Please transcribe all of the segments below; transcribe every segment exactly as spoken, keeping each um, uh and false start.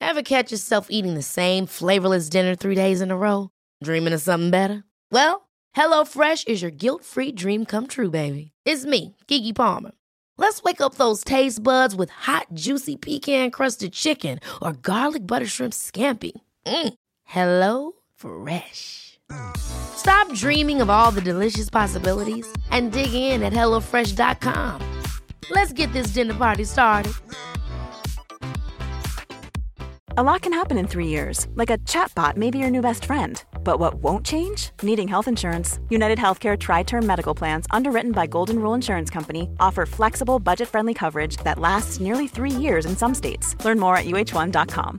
Ever catch yourself eating the same flavorless dinner three days in a row? Dreaming of something better? Well, HelloFresh is your guilt-free dream come true, baby. It's me, Keke Palmer. Let's wake up those taste buds with hot, juicy pecan-crusted chicken or garlic butter shrimp scampi. Mm. Hello Fresh. Stop dreaming of all the delicious possibilities and dig in at hello fresh dot com. Let's get this dinner party started. A lot can happen in three years, like a chatbot may be your new best friend. But what won't change? Needing health insurance. United Healthcare Tri-Term Medical Plans, underwritten by Golden Rule Insurance Company, offer flexible, budget-friendly coverage that lasts nearly three years in some states. Learn more at U H one dot com.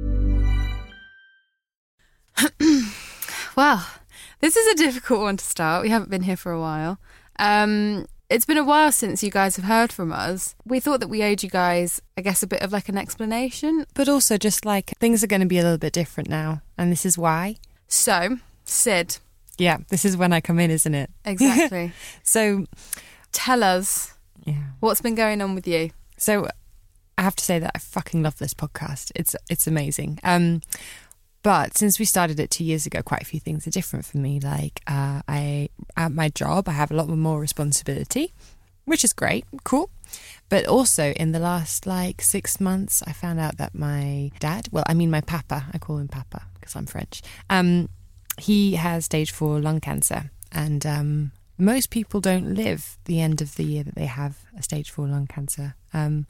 Well, this is a difficult one to start. We haven't been here for a while. Um... It's been a while since you guys have heard from us. We thought that we owed you guys, I guess, a bit of like an explanation. But also just like things are going to be a little bit different now. And this is why. So, Sid. Yeah, this is when I come in, isn't it? Exactly. So, tell us yeah. what's been going on with you. So, I have to say that I fucking love this podcast. It's it's amazing. Um, But since we started it two years ago, quite a few things are different for me. Like uh, I, at my job, I have a lot more responsibility, which is great, cool. But also in the last like six months, I found out that my dad, well, I mean my papa, I call him papa because I'm French. Um, he has stage four lung cancer, and um, most people don't live the end of the year that they have a stage four lung cancer. Um,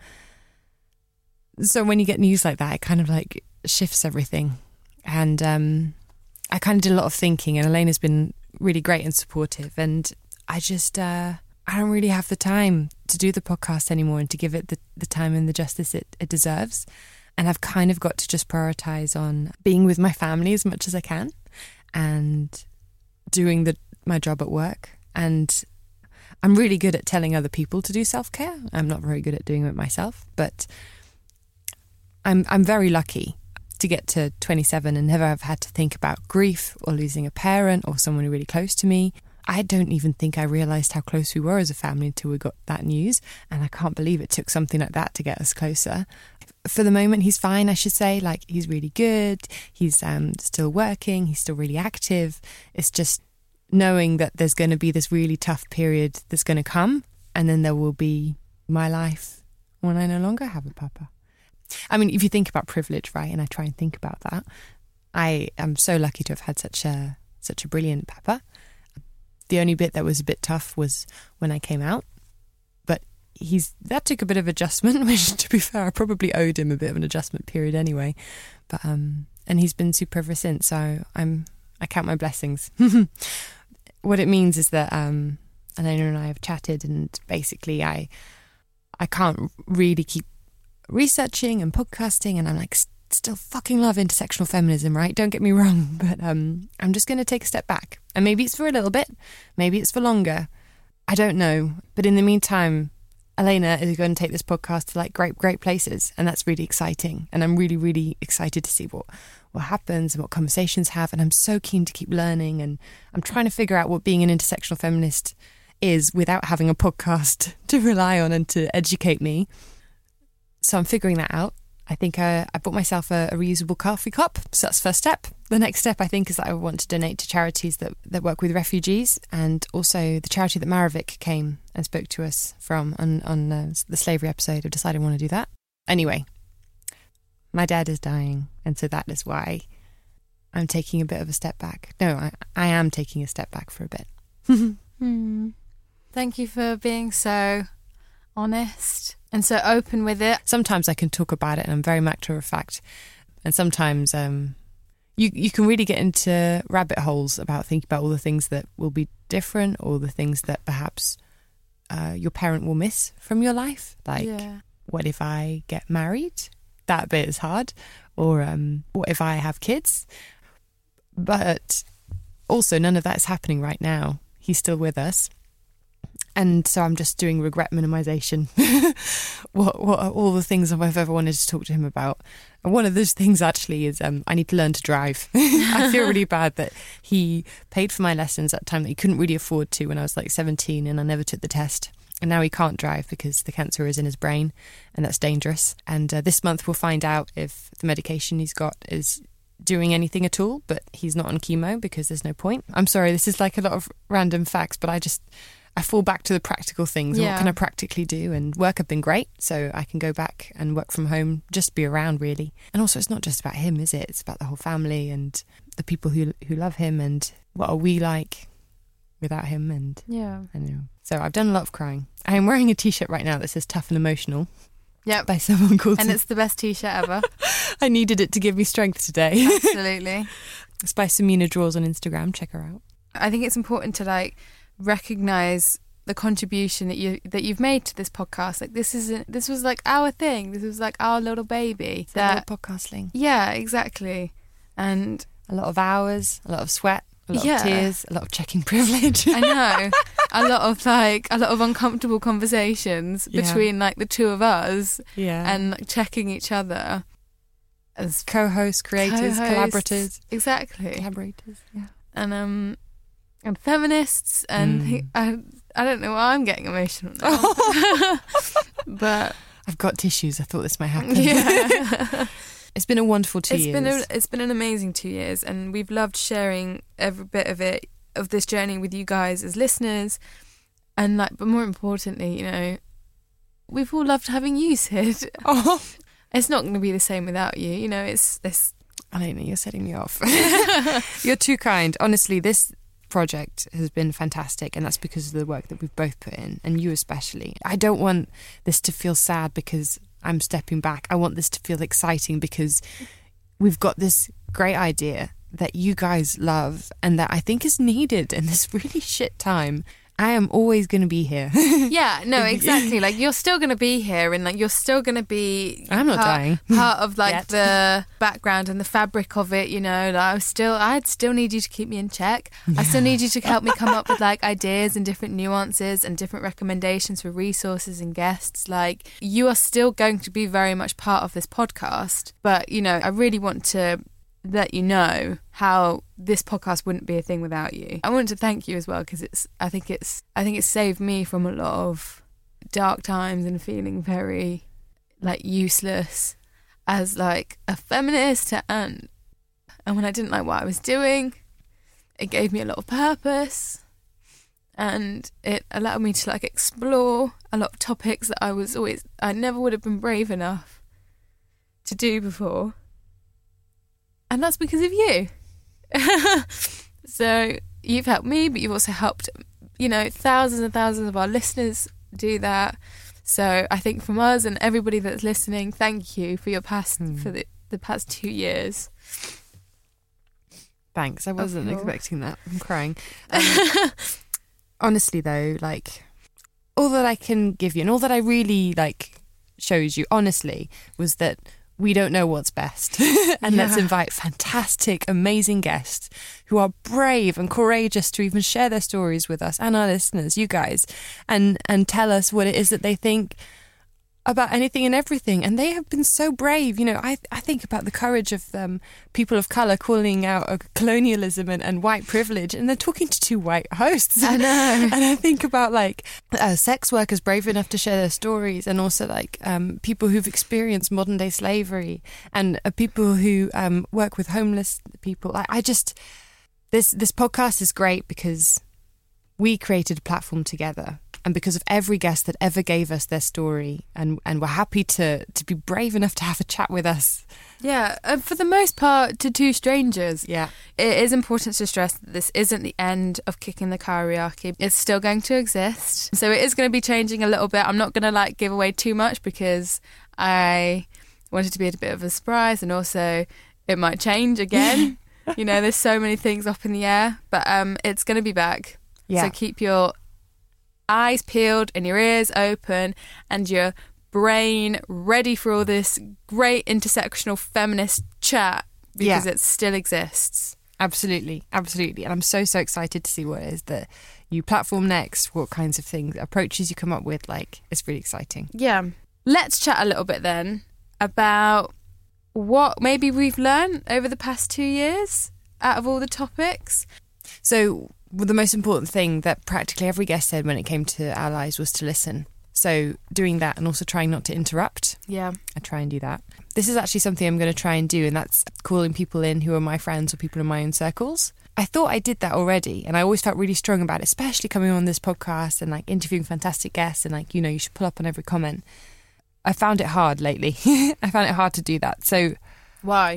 so when you get news like that, it kind of like shifts everything. And um, I kind of did a lot of thinking, and Elena's been really great and supportive. And I just, uh, I don't really have the time to do the podcast anymore and to give it the, the time and the justice it, it deserves. And I've kind of got to just prioritise on being with my family as much as I can and doing the my job at work. And I'm really good at telling other people to do self-care. I'm not very good at doing it myself, but I'm I'm very lucky to get to twenty-seven and never have had to think about grief or losing a parent or someone really close to me. I don't even think I realised how close we were as a family until we got that news, and I can't believe it took something like that to get us closer. For the moment, he's fine, I should say. Like, he's really good. He's um, still working. He's still really active. It's just knowing that there's going to be this really tough period that's going to come, and then there will be my life when I no longer have a papa. I mean, if you think about privilege, right, and I try and think about that, I am so lucky to have had such a such a brilliant papa. The only bit that was a bit tough was when I came out, but he's that took a bit of adjustment, which, to be fair, I probably owed him a bit of an adjustment period anyway. But um, and he's been super ever since, so I'm I count my blessings. What it means is that um, Elena and I have chatted, and basically I I can't really keep researching and podcasting, and I'm like st- still fucking love intersectional feminism, right? Don't get me wrong, but um, I'm just going to take a step back, and maybe it's for a little bit, maybe it's for longer, I don't know. But in the meantime, Elena is going to take this podcast to like great, great places, and that's really exciting. And I'm really, really excited to see what what happens and what conversations have. And I'm so keen to keep learning, and I'm trying to figure out what being an intersectional feminist is without having a podcast to rely on and to educate me. So I'm figuring that out. I think I, I bought myself a, a reusable coffee cup. So that's the first step. The next step, I think, is that I want to donate to charities that, that work with refugees, and also the charity that Maravik came and spoke to us from on, on uh, the slavery episode. I've decided I want to do that. Anyway, my dad is dying, and so that is why I'm taking a bit of a step back. No, I, I am taking a step back for a bit. hmm. Thank you for being so honest and so open with it. Sometimes I can talk about it and I'm very matter of fact, and sometimes um, you you can really get into rabbit holes about thinking about all the things that will be different, or the things that perhaps uh, your parent will miss from your life. Like, yeah. What if I get married? That bit is hard. Or um, what if I have kids? But also none of that is happening right now. He's still with us. And so I'm just doing regret minimization. what what are all the things I've ever wanted to talk to him about? And one of those things actually is um, I need to learn to drive. I feel really bad that he paid for my lessons at a time that he couldn't really afford to when I was like seventeen, and I never took the test. And now he can't drive because the cancer is in his brain, and that's dangerous. And uh, this month we'll find out if the medication he's got is doing anything at all, but he's not on chemo because there's no point. I'm sorry, this is like a lot of random facts, but I just, I fall back to the practical things. Yeah. What can I practically do? And work have been great, so I can go back and work from home, just be around really. And also it's not just about him, is it? It's about the whole family and the people who who love him, and what are we like without him. And Yeah. I know. So I've done a lot of crying. I am wearing a t-shirt right now that says Tough and Emotional. Yep. By someone called... And it's the best t-shirt ever. I needed it to give me strength today. Absolutely. It's by Samina Draws on Instagram. Check her out. I think it's important to like recognise the contribution that you that you've made to this podcast. Like this isn't this was like our thing. This was like our little baby. That little podcasting. Yeah, exactly. And a lot of hours, a lot of sweat, a lot yeah. of tears, a lot of checking privilege. I know. A lot of like a lot of uncomfortable conversations Yeah. between like the two of us Yeah. and like, checking each other as co-hosts, creators, co-hosts. collaborators. Exactly. Collaborators, yeah. And um and feminists and Mm. I I don't know why I'm getting emotional now. But I've got tissues. I thought this might happen. yeah. It's been a wonderful two It's years. been a, it's been an amazing two years, and we've loved sharing every bit of it, of this journey with you guys as listeners, and like, but more importantly, you know, we've all loved having you, Sid. Oh. It's not going to be the same without you. You know, it's this. I don't know, you're setting me off. You're too kind. Honestly, this project has been fantastic, and that's because of the work that we've both put in, and you especially. I don't want this to feel sad because I'm stepping back. I want this to feel exciting because we've got this great idea that you guys love and that I think is needed in this really shit time. I am always going to be here. Yeah, no, exactly. Like you're still going to be here, and like you're still going to be. I'm not part, dying. Part of like Yet. the background and the fabric of it. You know, like I still, I'd still need you to keep me in check. I still need you to help me come up with like ideas and different nuances and different recommendations for resources and guests. Like you are still going to be very much part of this podcast, but you know, I really want to let you know how this podcast wouldn't be a thing without you. I want to thank you as well, because it's I think it's I think it's saved me from a lot of dark times and feeling very like useless as like a feminist, and and when I didn't like what I was doing, it gave me a lot of purpose, and it allowed me to like explore a lot of topics that I was always I never would have been brave enough to do before. And that's because of you. So you've helped me, but you've also helped, you know, thousands and thousands of our listeners do that. So I think from us and everybody that's listening, thank you for your past, mm. for the, the past two years. Thanks. I wasn't your... expecting that. I'm crying. Um, honestly, though, like, all that I can give you and all that I really, like, shows you, honestly, was that we don't know what's best. And Yeah. let's invite fantastic, amazing guests who are brave and courageous to even share their stories with us and our listeners, you guys, and and tell us what it is that they think about anything and everything. And they have been so brave. You know, I I think about the courage of um, people of colour calling out uh, colonialism and, and white privilege, and they're talking to two white hosts. I know. And I think about like uh, sex workers brave enough to share their stories, and also like um, people who've experienced modern day slavery, and uh, people who um, work with homeless people. I, I just this this podcast is great because we created a platform together. And because of every guest that ever gave us their story, and, and were happy to, to be brave enough to have a chat with us. Yeah, uh, for the most part, to two strangers. Yeah. It is important to stress that this isn't the end of kicking the hierarchy. It's still going to exist. So it is going to be changing a little bit. I'm not going to like give away too much because I want it to be a bit of a surprise, and also it might change again. You know, there's so many things up in the air, but um, it's going to be back. Yeah. So keep your eyes peeled and your ears open and your brain ready for all this great intersectional feminist chat, because Yeah. it still exists. Absolutely, absolutely. And I'm so, so excited to see what it is that you platform next, what kinds of things, approaches you come up with. Like, it's really exciting. Yeah. Let's chat a little bit then about what maybe we've learned over the past two years out of all the topics. So well, the most important thing that practically every guest said when it came to allies was to listen. So doing that and also trying not to interrupt. Yeah. I try and do that. This is actually something I'm going to try and do, and that's calling people in who are my friends or people in my own circles. I thought I did that already, and I always felt really strong about it, especially coming on this podcast and like interviewing fantastic guests and like, you know, you should pull up on every comment. I found it hard lately. I found it hard to do that. So why?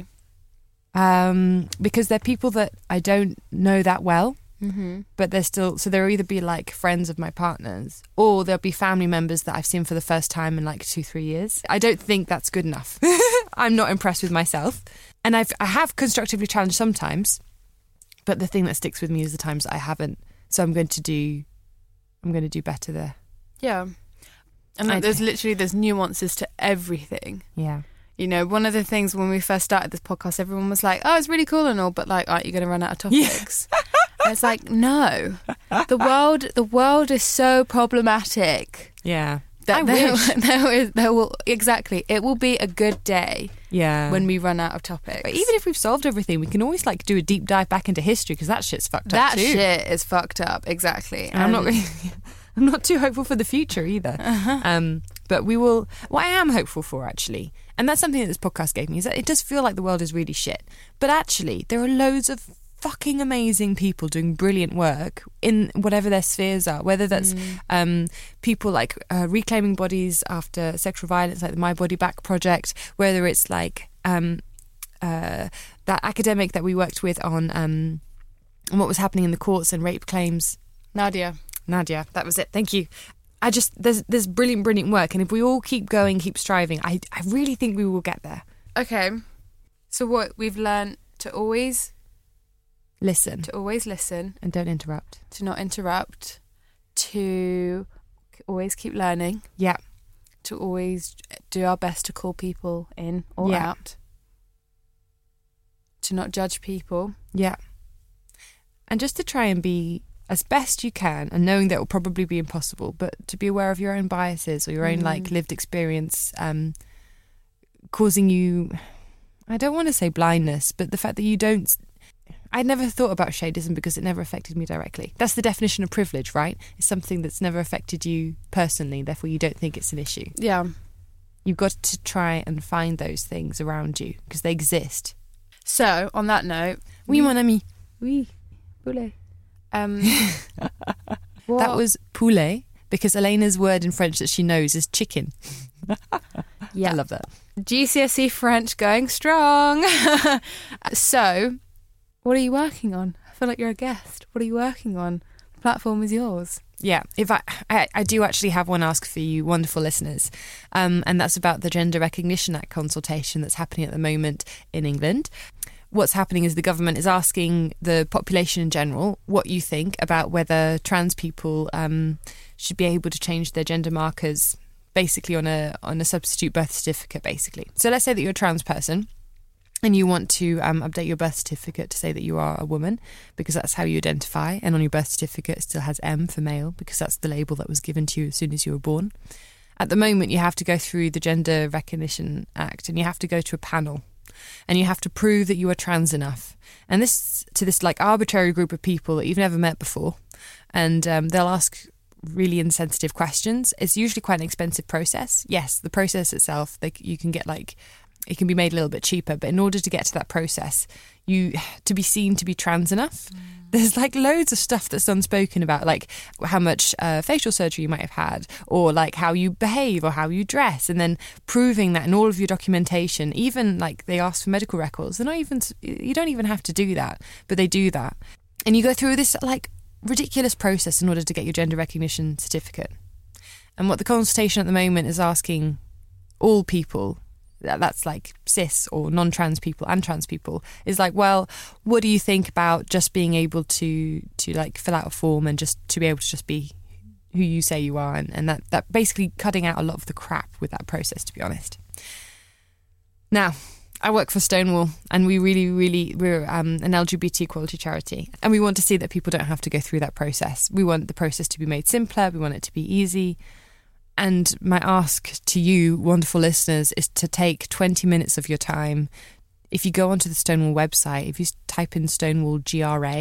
Um, because they're people that I don't know that well, mm-hmm. but they're still, so they'll either be like friends of my partners or they'll be family members that I've seen for the first time in like two, three years. I don't think that's good enough. I'm not impressed with myself. And I've, I have constructively challenged sometimes, but the thing that sticks with me is the times that I haven't. So I'm going to do, I'm going to do better there. Yeah. And like, there's literally, there's nuances to everything. Yeah. You know, one of the things when we first started this podcast, everyone was like, oh, it's really cool and all, but like, aren't you going to run out of topics? Yeah. And it's like, no. The world the world is so problematic. Yeah. That I there, wish. There, is, there will, exactly, it will be a good day yeah. when we run out of topics. But even if we've solved everything, we can always like do a deep dive back into history because that shit's fucked that up too. That shit is fucked up, exactly. And I'm not really... I'm not too hopeful for the future either. Uh-huh. Um, but we will... What I am hopeful for, actually, and that's something that this podcast gave me, is that it does feel like the world is really shit. But actually, there are loads of fucking amazing people doing brilliant work in whatever their spheres are, whether that's mm. um, people like uh, reclaiming bodies after sexual violence, like the My Body Back project, whether it's like um, uh, that academic that we worked with on, um, on what was happening in the courts and rape claims. Nadia. Nadia, that was it. Thank you. I just, there's there's brilliant, brilliant work. And if we all keep going, keep striving, I, I really think we will get there. Okay. So what we've learned to always... Listen. To always listen. And don't interrupt. To not interrupt. To always keep learning. Yeah. To always do our best to call people in or yeah. out. To not judge people. Yeah. And just to try and be... as best you can, and knowing that it will probably be impossible, but to be aware of your own biases or your own mm. like lived experience um, causing you, I don't want to say blindness, but the fact that you don't, I never thought about shadeism because it never affected me directly. That's the definition of privilege, right? It's something that's never affected you personally, therefore you don't think it's an issue. Yeah. You've got to try and find those things around you because they exist. So, on that note... Oui, mon ami. Oui, poulet. Um, that was poulet because Elena's word in French that she knows is chicken. Yeah, I love that. G C S E French going strong. So, what are you working on? I feel like you're a guest. What are you working on? The platform is yours. Yeah, if I, I, I do actually have one ask for you, wonderful listeners, um, and that's about the Gender Recognition Act consultation that's happening at the moment in England. What's happening is the government is asking the population in general what you think about whether trans people um, should be able to change their gender markers basically on a on a substitute birth certificate, basically. So let's say that you're a trans person and you want to um, update your birth certificate to say that you are a woman because that's how you identify, and on your birth certificate it still has M for male because that's the label that was given to you as soon as you were born. At the moment you have to go through the Gender Recognition Act and you have to go to a panel. And you have to prove that you are trans enough. And this to this like arbitrary group of people that you've never met before. And um, they'll ask really insensitive questions. It's usually quite an expensive process. Yes, the process itself, they, you can get like, it can be made a little bit cheaper. But in order to get to that process, you to be seen to be trans enough, mm. there's like loads of stuff that's unspoken about, like how much uh, facial surgery you might have had, or like how you behave or how you dress, and then proving that in all of your documentation. Even like they ask for medical records. They're not even, you don't even have to do that, but they do that. And you go through this like ridiculous process in order to get your gender recognition certificate. And what the consultation at the moment is asking all people, that's like cis or non-trans people and trans people, is like, well, what do you think about just being able to to like fill out a form and just to be able to just be who you say you are, and, and that, that basically cutting out a lot of the crap with that process, to be honest. Now, I work for Stonewall, and we really, really, we're um, an L G B T equality charity, and we want to see that people don't have to go through that process. We want the process to be made simpler, we want it to be easy. And my ask to you, wonderful listeners, is to take twenty minutes of your time. If you go onto the Stonewall website, if you type in Stonewall G R A,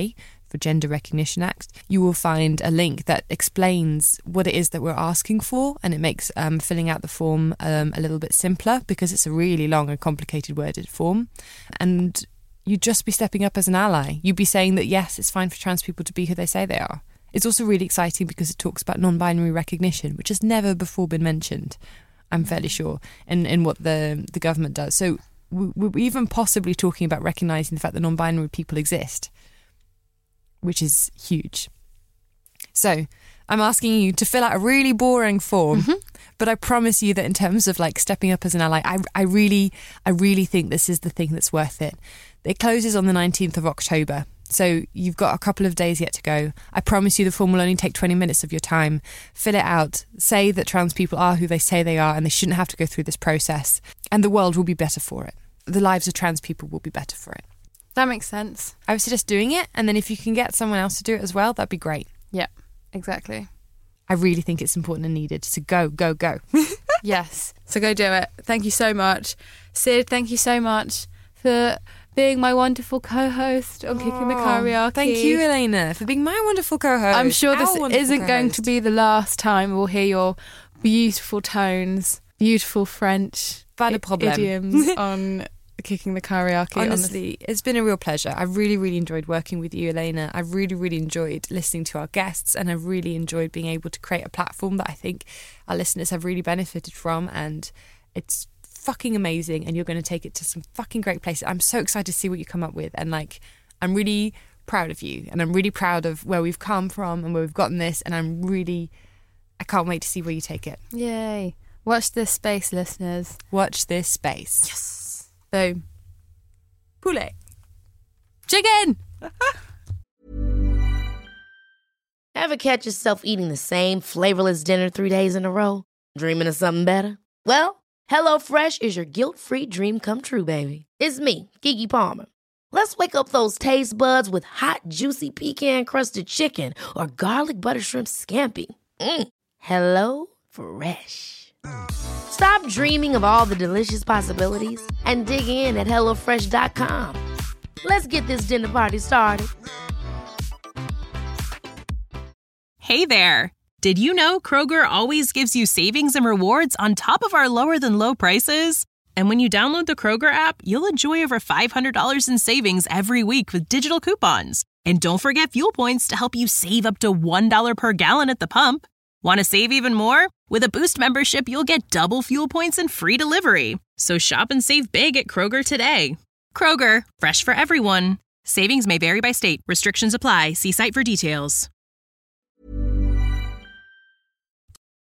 for Gender Recognition Act, you will find a link that explains what it is that we're asking for, and it makes um, filling out the form um, a little bit simpler because it's a really long and complicated worded form. And you'd just be stepping up as an ally. You'd be saying that, yes, it's fine for trans people to be who they say they are. It's also really exciting because it talks about non-binary recognition, which has never before been mentioned, I'm fairly sure, in, in what the, the government does. So we're even possibly talking about recognising the fact that non-binary people exist, which is huge. So I'm asking you to fill out a really boring form, mm-hmm. but I promise you that in terms of like stepping up as an ally, I, I really, I really think this is the thing that's worth it. It closes on the nineteenth of October. So you've got a couple of days yet to go. I promise you the form will only take twenty minutes of your time. Fill it out. Say that trans people are who they say they are and they shouldn't have to go through this process. And the world will be better for it. The lives of trans people will be better for it. That makes sense. I would suggest doing it. And then if you can get someone else to do it as well, that'd be great. Yeah, exactly. I really think it's important and needed. So go, go, go. Yes. So go do it. Thank you so much. Sid, thank you so much for being my wonderful co-host on oh, Kicking the Karaoke. Thank you, Elena, for being my wonderful co-host. I'm sure this Our isn't co-host. going to be the last time we'll hear your beautiful tones, beautiful French Pas de problème. idioms on Kicking the Karaoke. Honestly, it's been a real pleasure. I really, really enjoyed working with you, Elena. I really, really enjoyed listening to our guests, and I really enjoyed being able to create a platform that I think our listeners have really benefited from, and it's fucking amazing, and you're going to take it to some fucking great places. I'm so excited to see what you come up with, and like I'm really proud of you, and I'm really proud of where we've come from and where we've gotten this, and I'm really I can't wait to see where you take it. Yay. Watch this space, listeners. Watch this space. Yes. Boom. Poulet. Chicken. Ever catch yourself eating the same flavorless dinner three days in a row? Dreaming of something better? Well, HelloFresh is your guilt-free dream come true, baby. It's me, Keke Palmer. Let's wake up those taste buds with hot, juicy pecan-crusted chicken or garlic butter shrimp scampi. Mm. Hello Fresh. Stop dreaming of all the delicious possibilities and dig in at hello fresh dot com. Let's get this dinner party started. Hey there. Did you know Kroger always gives you savings and rewards on top of our lower than low prices? And when you download the Kroger app, you'll enjoy over five hundred dollars in savings every week with digital coupons. And don't forget fuel points to help you save up to one dollar per gallon at the pump. Want to save even more? With a Boost membership, you'll get double fuel points and free delivery. So shop and save big at Kroger today. Kroger, fresh for everyone. Savings may vary by state. Restrictions apply. See site for details.